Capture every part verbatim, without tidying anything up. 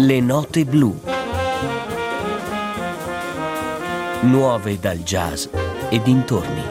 Le note blu. Nuove dal jazz e dintorni.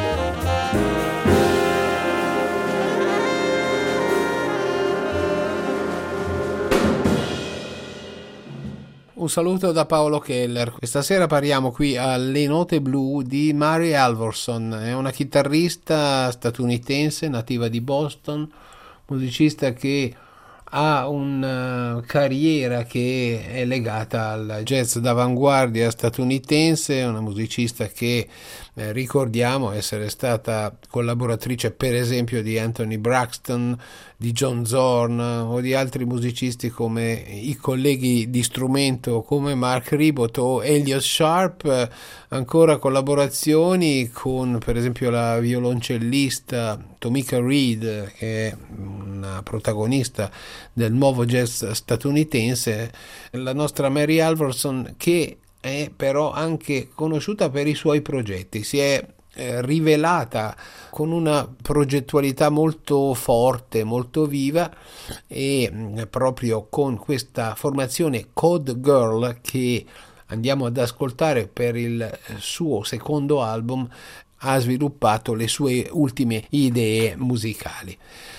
Un saluto da Paolo Keller. Questa sera parliamo qui alle note blu di Mary Halvorson. È una chitarrista statunitense nativa di Boston, musicista che ha una carriera che è legata al jazz d'avanguardia statunitense, una musicista che eh, ricordiamo essere stata collaboratrice per esempio di Anthony Braxton, di John Zorn o di altri musicisti come i colleghi di strumento come Mark Ribot o Elliot Sharp, ancora collaborazioni con per esempio la violoncellista Tomika Reed, che è una protagonista del nuovo jazz statunitense, la nostra Mary Halvorson, che è però anche conosciuta per i suoi progetti. Si è eh, rivelata con una progettualità molto forte, molto viva, e eh, proprio con questa formazione Code Girl che andiamo ad ascoltare per il suo secondo album ha sviluppato le sue ultime idee musicali.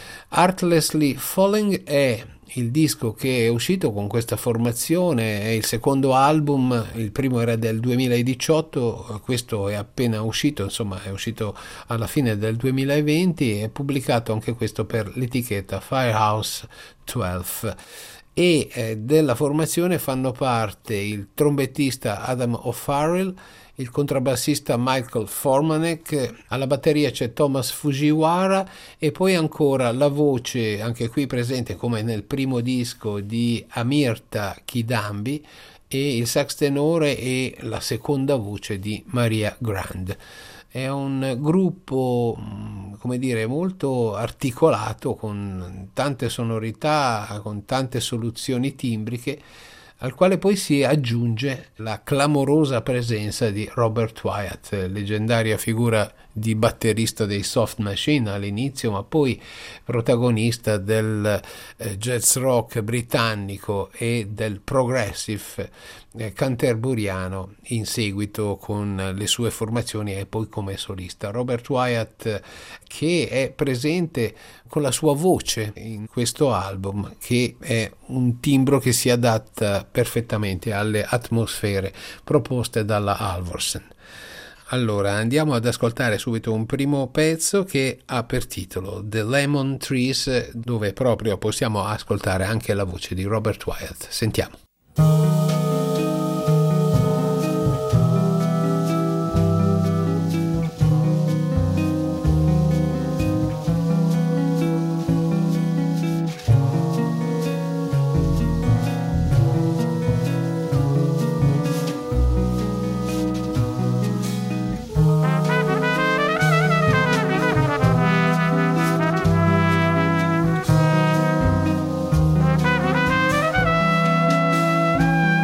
Artlessly Falling è il disco che è uscito con questa formazione, è il secondo album, il primo era del duemiladiciotto, questo è appena uscito, insomma è uscito alla fine del duemilaventi, è pubblicato anche questo per l'etichetta Firehouse dodici. E eh, della formazione fanno parte il trombettista Adam O'Farrell, il contrabbassista Michael Formanek, alla batteria c'è Thomas Fujiwara e poi ancora la voce, anche qui presente come nel primo disco, di Amirta Kidambi, e il sax tenore e la seconda voce di Maria Grand. È un gruppo, come dire, molto articolato, con tante sonorità, con tante soluzioni timbriche, al quale poi si aggiunge la clamorosa presenza di Robert Wyatt, leggendaria figura di batterista dei Soft Machine all'inizio, ma poi protagonista del eh, jazz rock britannico e del progressive eh, canterburiano in seguito con le sue formazioni e poi come solista. Robert Wyatt, che è presente con la sua voce in questo album, che è un timbro che si adatta perfettamente alle atmosfere proposte dalla Halvorson. Allora andiamo ad ascoltare subito un primo pezzo che ha per titolo The Lemon Trees, dove proprio possiamo ascoltare anche la voce di Robert Wyatt. Sentiamo. Thank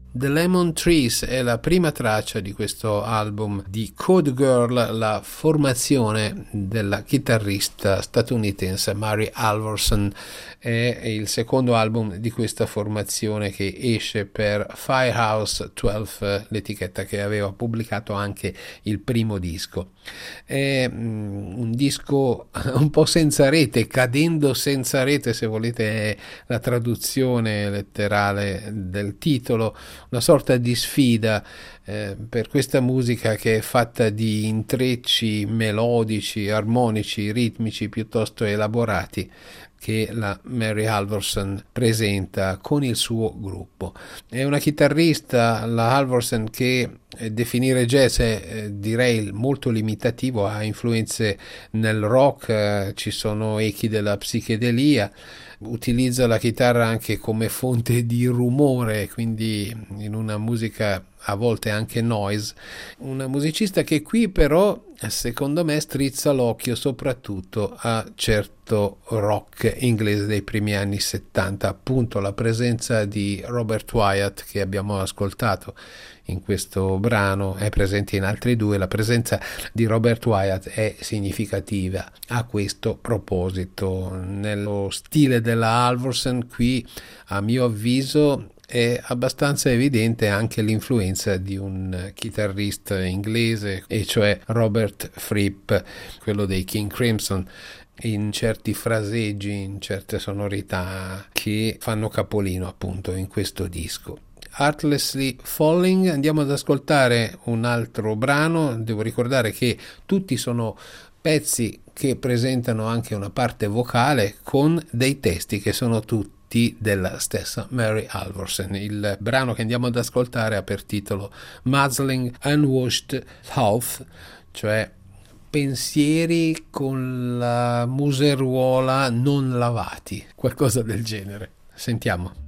The Lemon Trees è la prima traccia di questo album di Code Girl, la formazione della chitarrista statunitense Mary Alvorson. È il secondo album di questa formazione che esce per Firehouse dodici, l'etichetta che aveva pubblicato anche il primo disco. È un disco un po' senza rete, cadendo senza rete, se volete è la traduzione letterale del titolo, una sorta di sfida eh, per questa musica che è fatta di intrecci melodici, armonici, ritmici piuttosto elaborati che la Mary Alvorson presenta con il suo gruppo. È una chitarrista, la Alvorson, che eh, definire jazz è eh, direi molto limitativo, ha influenze nel rock, eh, ci sono echi della psichedelia, utilizza la chitarra anche come fonte di rumore, quindi in una musica a volte anche noise, una musicista che qui però secondo me strizza l'occhio soprattutto a certo rock inglese dei primi anni settanta, appunto la presenza di Robert Wyatt che abbiamo ascoltato in questo brano è presente in altri due. La presenza di Robert Wyatt è significativa a questo proposito. Nello stile della Alvorson qui, a mio avviso, è abbastanza evidente anche l'influenza di un chitarrista inglese, e cioè Robert Fripp, quello dei King Crimson, in certi fraseggi, in certe sonorità che fanno capolino appunto in questo disco. Heartlessly Falling, andiamo ad ascoltare un altro brano. Devo ricordare che tutti sono pezzi che presentano anche una parte vocale con dei testi che sono tutti della stessa Mary Alvorson. Il brano che andiamo ad ascoltare ha per titolo Muzzling Unwashed Thoughts, cioè pensieri con la museruola non lavati, qualcosa del genere. Sentiamo.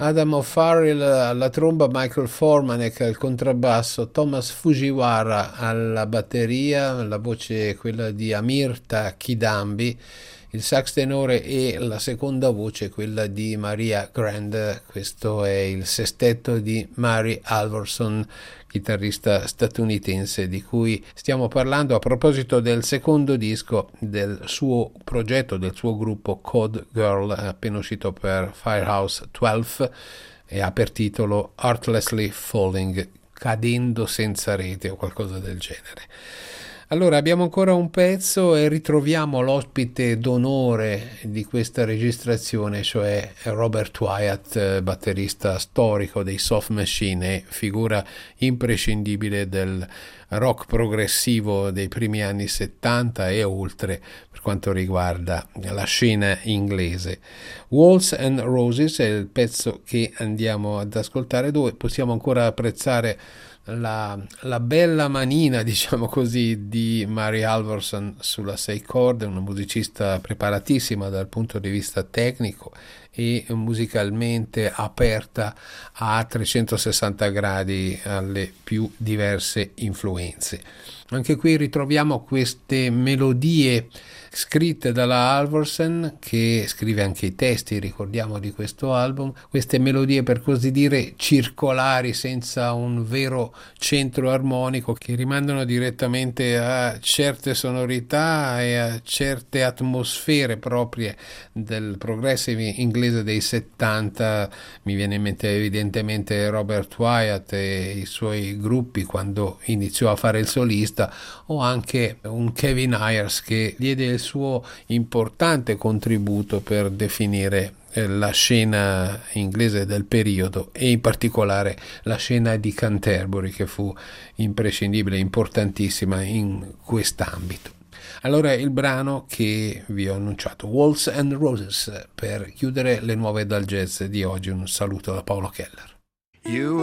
Adam O'Farrell alla tromba, Michael Formanek al contrabbasso, Thomas Fujiwara alla batteria, la voce è quella di Amirta Kidambi, il sax tenore e la seconda voce quella di Maria Grand. Questo è il sestetto di Mary Alvorson, chitarrista statunitense di cui stiamo parlando a proposito del secondo disco del suo progetto, del suo gruppo Code Girl, appena uscito per Firehouse dodici, e ha per titolo Heartlessly Falling, cadendo senza rete o qualcosa del genere. Allora abbiamo ancora un pezzo e ritroviamo l'ospite d'onore di questa registrazione, cioè Robert Wyatt, batterista storico dei Soft Machine e figura imprescindibile del rock progressivo dei primi anni settanta e oltre per quanto riguarda la scena inglese. Walls and Roses è il pezzo che andiamo ad ascoltare, dove possiamo ancora apprezzare La, la bella manina, diciamo così, di Mary Alvorson sulla sei corde, una musicista preparatissima dal punto di vista tecnico e musicalmente aperta a trecentosessanta gradi alle più diverse influenze. Anche qui ritroviamo queste melodie scritte dalla Alvorson, che scrive anche i testi, ricordiamo, di questo album, queste melodie per così dire circolari, senza un vero centro armonico, che rimandano direttamente a certe sonorità e a certe atmosfere proprie del progressive inglese dei settanta. Mi viene in mente evidentemente Robert Wyatt e i suoi gruppi quando iniziò a fare il solista, o anche un Kevin Ayers che diede il suo importante contributo per definire la scena inglese del periodo e in particolare la scena di Canterbury, che fu imprescindibile, importantissima in quest'ambito. Allora il brano che vi ho annunciato, Walls and Roses, per chiudere le nuove dal jazz di oggi. Un saluto da Paolo Keller. You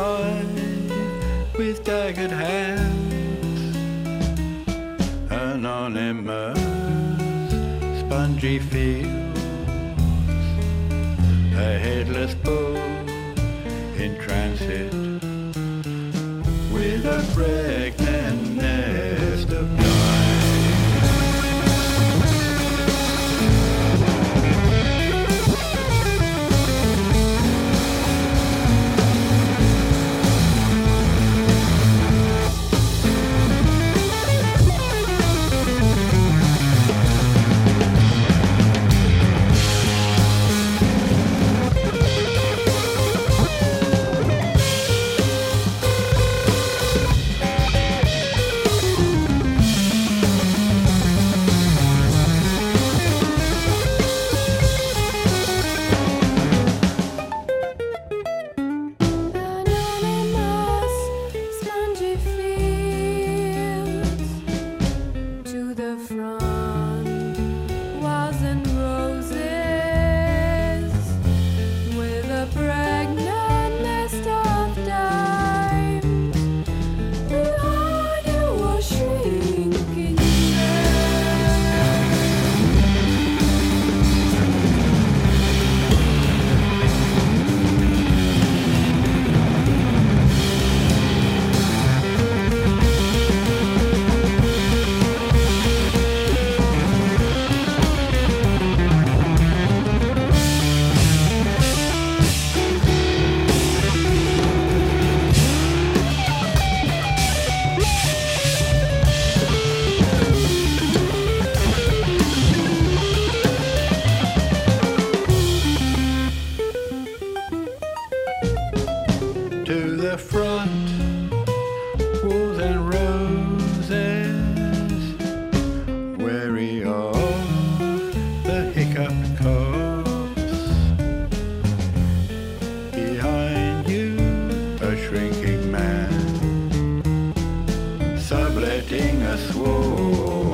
arrive with daggered hands, anonymous, spongy fields, a headless bull in transit, with a pregnant nest of subletting a swore.